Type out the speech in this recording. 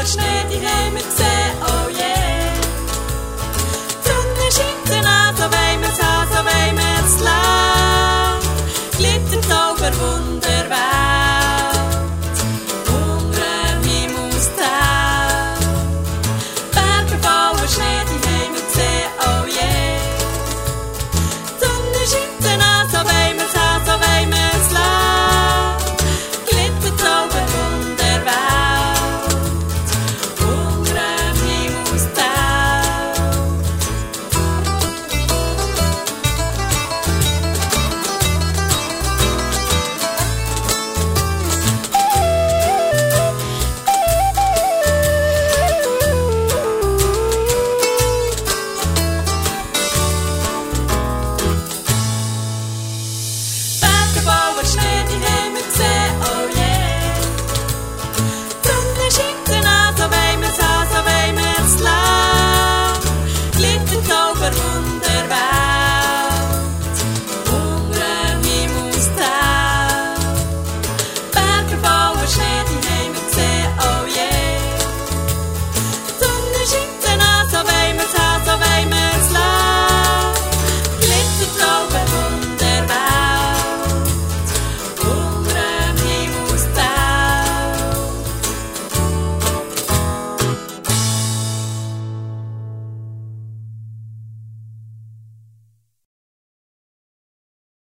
aber Schnee, die haben wir gesehen, oh yeah. Die Sonne scheint an, so wollen wir's haben, so wollen wir's leben. Glitzert Zauberwunderwerk.